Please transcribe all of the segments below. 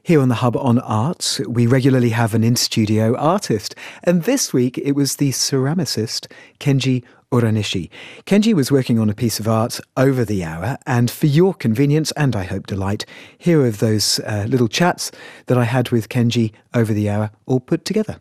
Here on The Hub on Art, we regularly have an in-studio artist. And this week, it was the ceramicist Kenji Uranishi. Kenji was working on a piece of art over the hour, and for your convenience and I hope delight, here are those little chats that I had with Kenji over the hour, all put together.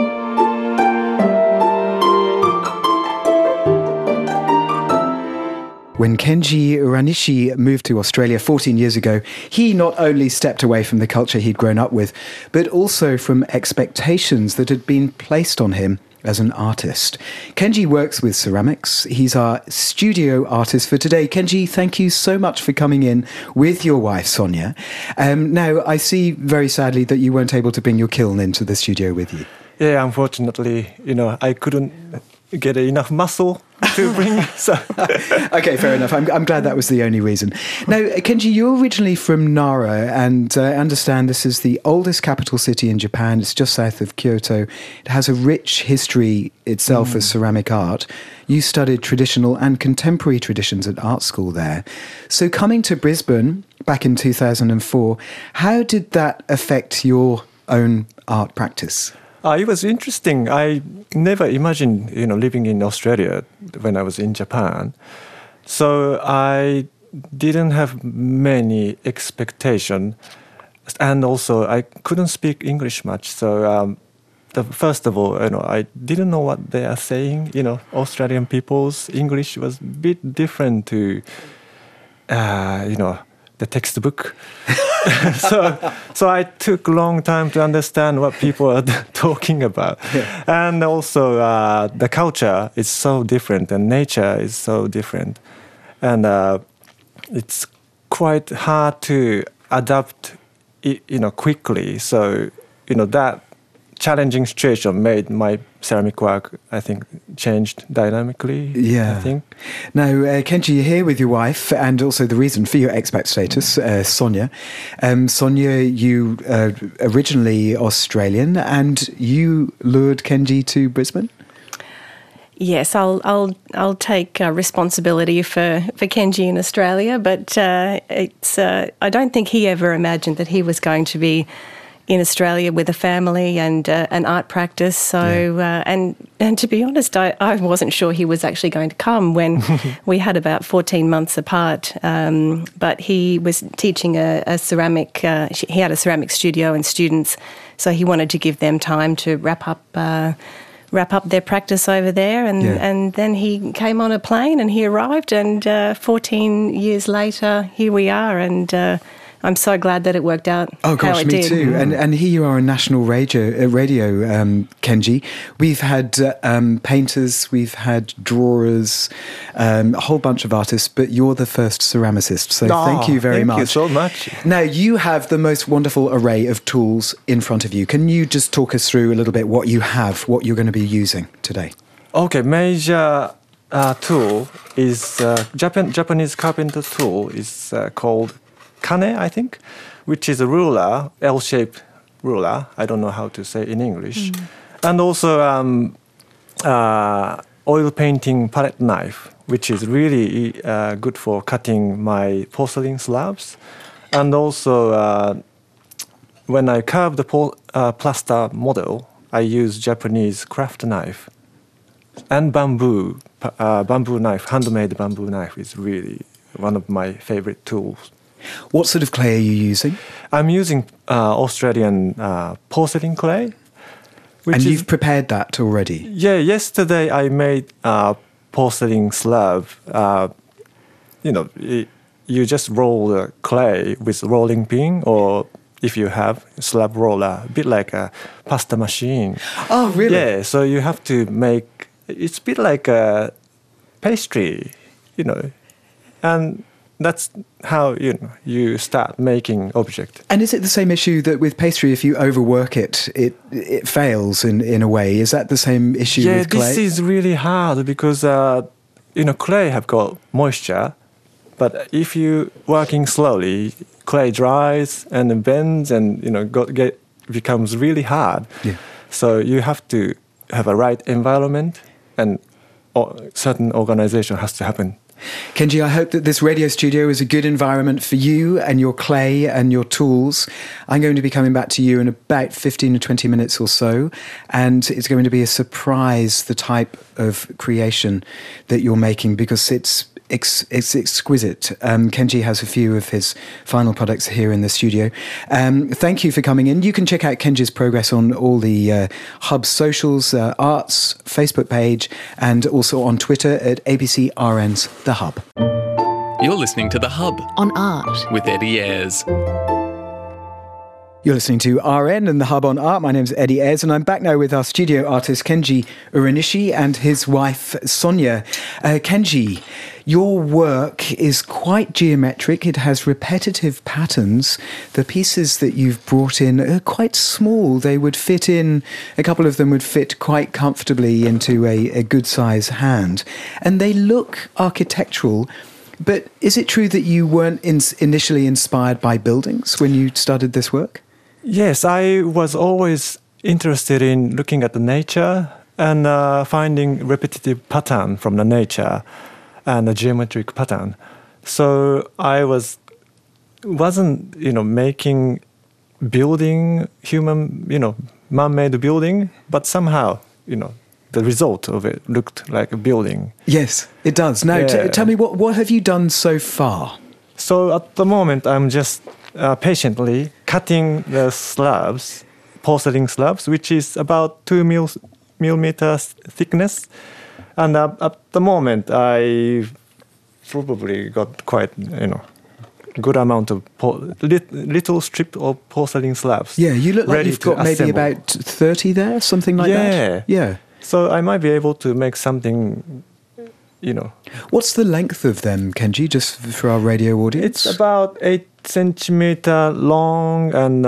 When Kenji Uranishi moved to Australia 14 years ago, he not only stepped away from the culture he'd grown up with, but also from expectations that had been placed on him as an artist. Kenji works with ceramics. He's our studio artist for today. Kenji, thank you so much for coming in with your wife, Sonia. Now, I see very sadly that you weren't able to bring your kiln into the studio with you. Yeah, unfortunately, I couldn't get enough muscle to bring. So. Okay, fair enough. I'm glad that was the only reason. Now, Kenji, you're originally from Nara, and I understand this is the oldest capital city in Japan. It's just south of Kyoto. It has a rich history itself as ceramic art. You studied traditional and contemporary traditions at art school there. So coming to Brisbane back in 2004, how did that affect your own art practice? It was interesting. I never imagined, living in Australia when I was in Japan. So I didn't have many expectations. And also, I couldn't speak English much. So first of all, I didn't know what they are saying. Australian people's English was a bit different to, the textbook. So I took a long time to understand what people are talking about. Yeah. And also the culture is so different and nature is so different. And it's quite hard to adapt, quickly. So, that challenging situation made my ceramic work, I think, changed dynamically. Yeah. I think. Now, Kenji, you're here with your wife, and also the reason for your expat status, Sonia. Sonia, you originally Australian, and you lured Kenji to Brisbane. Yes, I'll take responsibility for Kenji in Australia, but I don't think he ever imagined that he was going to be in Australia with a family and an art practice. So, yeah. And to be honest, I wasn't sure he was actually going to come when we had about 14 months apart. But he was teaching a ceramic, he had a ceramic studio and students, so he wanted to give them time to wrap up their practice over there. And then he came on a plane and he arrived, and 14 years later, here we are. And I'm so glad that it worked out. Oh gosh, how it me did. too. And here you are on national radio, Kenji. We've had painters, we've had drawers, a whole bunch of artists, but you're the first ceramicist. So thank you very much. Thank you so much. Now, you have the most wonderful array of tools in front of you. Can you just talk us through a little bit what you have, what you're going to be using today? Okay, major tool is Japanese carpenter tool is called kane, I think, which is a ruler, L-shaped ruler. I don't know how to say in English. And also oil painting palette knife, which is really good for cutting my porcelain slabs. And also when I carve the plaster model, I use Japanese craft knife. And bamboo knife, handmade bamboo knife is really one of my favorite tools. What sort of clay are you using? I'm using Australian porcelain clay. And you've prepared that already? Yeah, yesterday I made porcelain slab. You just roll the clay with rolling pin, or if you have slab roller, a bit like a pasta machine. Oh, really? Yeah, so you have to make, it's a bit like a pastry, and that's how you start making object. And is it the same issue that with pastry, if you overwork it, it fails in a way? Is that the same issue with clay? Yeah, this is really hard because clay have got moisture, but if you working slowly, clay dries and then bends and becomes really hard. Yeah. So you have to have a right environment, and certain organization has to happen. Kenji, I hope that this radio studio is a good environment for you and your clay and your tools. I'm going to be coming back to you in about 15 or 20 minutes or so, and it's going to be a surprise, the type of creation that you're making, because it's exquisite. Kenji has a few of his final products here in the studio. Thank you for coming in. You can check out Kenji's progress on all the Hub socials, Arts Facebook page, and also on Twitter at ABCRN's The Hub. You're listening to The Hub on Art with Eddie Ayres. You're listening to RN and The Hub on Art. My name's Eddie Ayres, and I'm back now with our studio artist Kenji Uranishi and his wife Sonia. Kenji, your work is quite geometric. It has repetitive patterns. The pieces that you've brought in are quite small. They would fit in, a couple of them would fit quite comfortably into a good size hand. And they look architectural. But is it true that you weren't initially inspired by buildings when you started this work? Yes, I was always interested in looking at the nature and finding repetitive pattern from the nature and a geometric pattern. So I wasn't making building human man-made building, but somehow the result of it looked like a building. Yes, it does. Now, tell me, what have you done so far? So at the moment, I'm just patiently cutting the slabs, porcelain slabs, which is about 2 millimeters thickness. And at the moment, I probably got quite, good amount of little strip of porcelain slabs. Yeah, you look like you've got maybe assemble. about 30 there, something like that. Yeah. So I might be able to make something, What's the length of them, Kenji, just for our radio audience? It's about 8 centimeter long and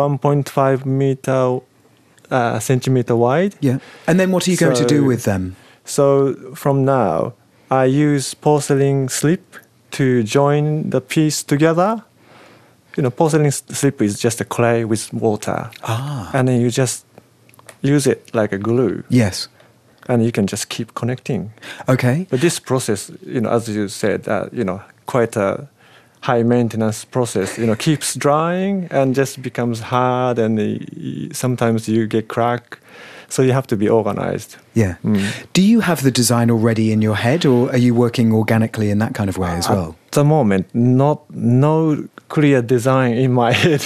1.5 centimeter wide. Yeah. And then what are you going to do with them? So from now, I use porcelain slip to join the piece together. Porcelain slip is just a clay with water. And then you just use it like a glue. Yes. And you can just keep connecting. Okay. But this process, as you said, quite a high maintenance process, keeps drying and just becomes hard, and sometimes you get crack. So you have to be organized. Yeah. Do you have the design already in your head, or are you working organically in that kind of way as well? At the moment, no clear design in my head.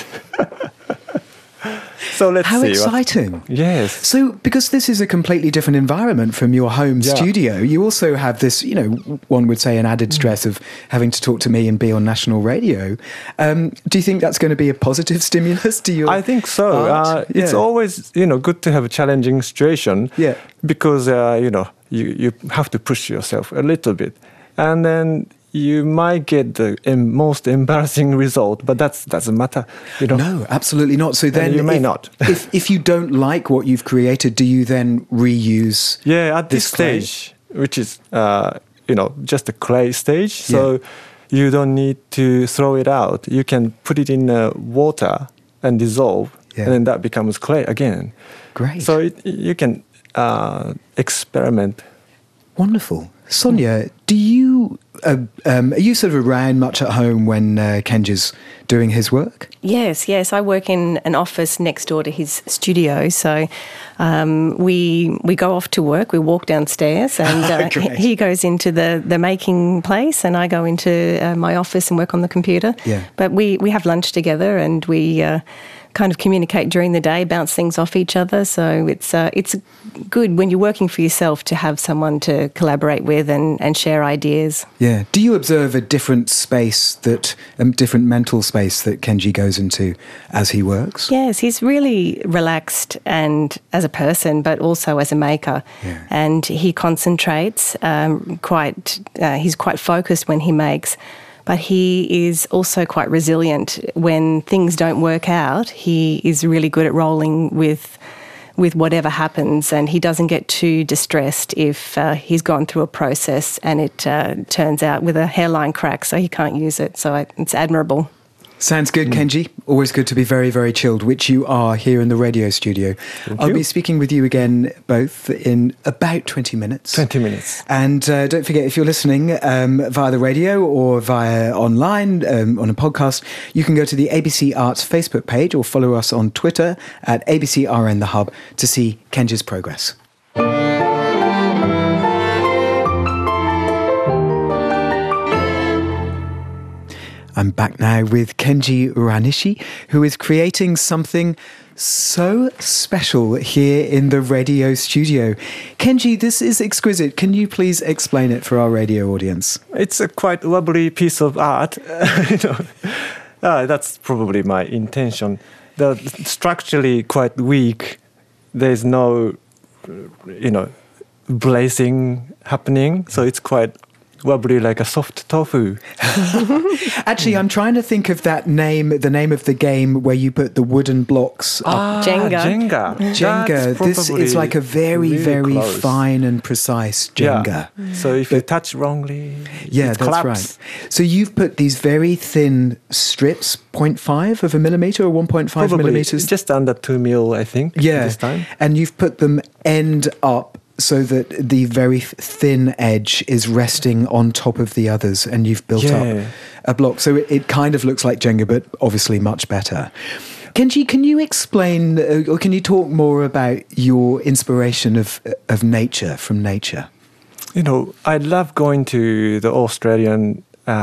So let's see. How exciting. Yes. So, because this is a completely different environment from your home studio, you also have this, one would say an added stress of having to talk to me and be on national radio. Do you think that's going to be a positive stimulus to your I think so. art? It's always, good to have a challenging situation. Yeah. Because, you have to push yourself a little bit. And then you might get the most embarrassing result, but that doesn't matter. No, absolutely not. So then you may not. if you don't like what you've created, do you then reuse? Yeah, at this stage, which is just a clay stage, so you don't need to throw it out. You can put it in water and dissolve, and then that becomes clay again. Great. So you can experiment. Wonderful. Sonia, do you are you sort of around much at home when Kenji's doing his work? Yes. I work in an office next door to his studio, so we go off to work. We walk downstairs, and he goes into the making place, and I go into my office and work on the computer. Yeah. But we have lunch together, and we kind of communicate during the day, bounce things off each other. So it's good when you're working for yourself to have someone to collaborate with and share ideas. Yeah. Do you observe a different space different mental space that Kenji goes into as he works? Yes, he's really relaxed and as a person, but also as a maker. Yeah. And he concentrates he's quite focused when he makes. But he is also quite resilient. When things don't work out, he is really good at rolling with whatever happens, and he doesn't get too distressed if he's gone through a process and it turns out with a hairline crack, so he can't use it. So it's admirable. Sounds good, Kenji. Always good to be very, very chilled, which you are here in the radio studio. I'll be speaking with you again both in about 20 minutes. 20 minutes. And don't forget, if you're listening via the radio or via online on a podcast, you can go to the ABC Arts Facebook page or follow us on Twitter at ABCRN The Hub to see Kenji's progress. I'm back now with Kenji Uranishi, who is creating something so special here in the radio studio. Kenji, this is exquisite. Can you please explain it for our radio audience? It's a quite lovely piece of art. That's probably my intention. The structurally quite weak. There's no, blazing happening. So it's quite wobbly, like a soft tofu. Actually, I'm trying to think of the name of the game where you put the wooden blocks up. Jenga. Jenga. This is like a very, really very close. fine and precise Jenga. Yeah. So if you touch wrongly, that's collapse. right. So you've put these very thin strips, 0.5 of a millimeter or 1.5 Probably millimeters? just under 2 mil, I think, this time. And you've put them end up so that the very thin edge is resting on top of the others, and you've built up a block. So it kind of looks like Jenga, but obviously much better. Kenji, can you explain, or can you talk more about your inspiration of nature, from nature? I love going to the Australian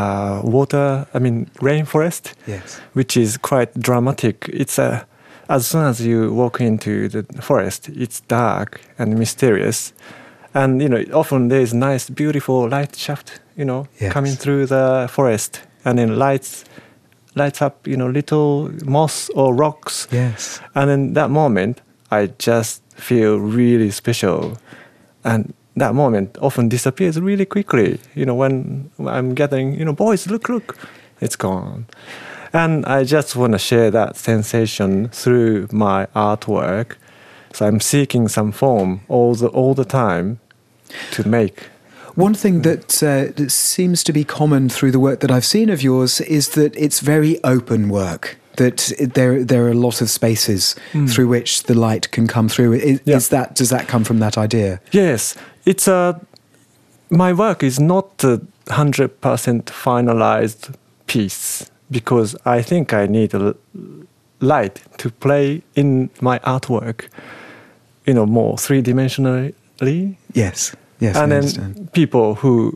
rainforest, Yes. which is quite dramatic. It's as soon as you walk into the forest, it's dark and mysterious. And, often there's nice, beautiful light shaft, Yes. coming through the forest. And then lights up, little moss or rocks. Yes. And in that moment, I just feel really special. And that moment often disappears really quickly. When I'm gathering, boys, look, it's gone. And I just want to share that sensation through my artwork. So I'm seeking some form all the time to make. One thing that seems to be common through the work that I've seen of yours is that it's very open work. That there are a lot of spaces through which the light can come through. Does that come from that idea? Yes, it's my work is not a 100% finalized piece, because I think I need a light to play in my artwork, more three-dimensionally. Yes, and I then understand. people who,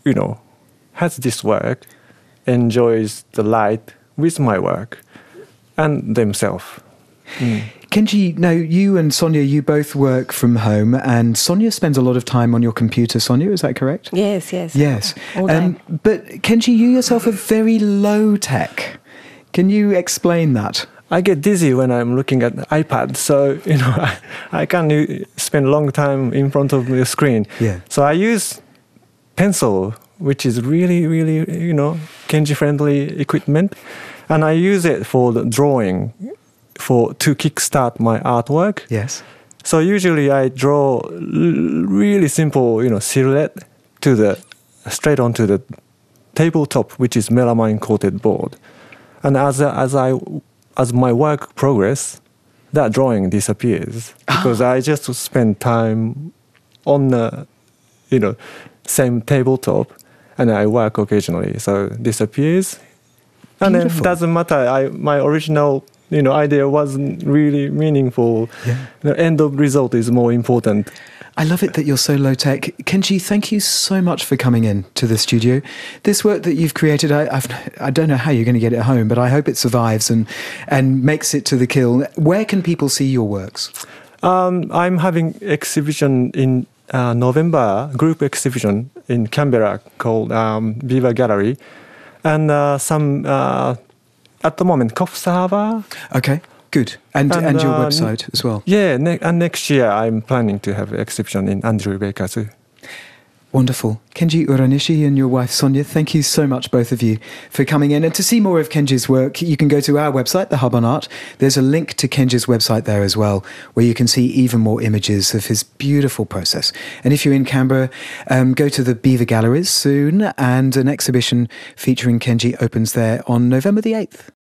has this work enjoys the light with my work and themselves. Kenji, now you and Sonia, you both work from home, and Sonia spends a lot of time on your computer. Sonia, is that correct? Yes. Yes. All day. But Kenji, you yourself are very low tech. Can you explain that? I get dizzy when I'm looking at the iPad, so I can't spend a long time in front of the screen. Yeah. So I use pencil, which is really, really, Kenji-friendly equipment, and I use it for the drawing, to kickstart my artwork. Yes. So usually I draw really simple, silhouette straight onto the tabletop, which is melamine coated board, and as my work progress, that drawing disappears because I just spend time on the, same tabletop, and I work occasionally, so it disappears, and then it doesn't matter. My original, idea wasn't really meaningful. Yeah. The end of result is more important. I love it that you're so low tech. Kenji, thank you so much for coming in to the studio. This work that you've created, I don't know how you're going to get it home, but I hope it survives and makes it to the kiln. Where can people see your works? I'm having exhibition in November, group exhibition in Canberra called Beaver Gallery, and some at the moment Coffs Harbour. Okay, good. And your website as well. Yeah, and next year I'm planning to have an exhibition in Andrew Baker Zoo. Wonderful. Kenji Uranishi and your wife Sonia, thank you so much, both of you, for coming in. And to see more of Kenji's work, you can go to our website, The Hub on Art. There's a link to Kenji's website there as well, where you can see even more images of his beautiful process. And if you're in Canberra, go to the Beaver Galleries soon, and an exhibition featuring Kenji opens there on November the 8th.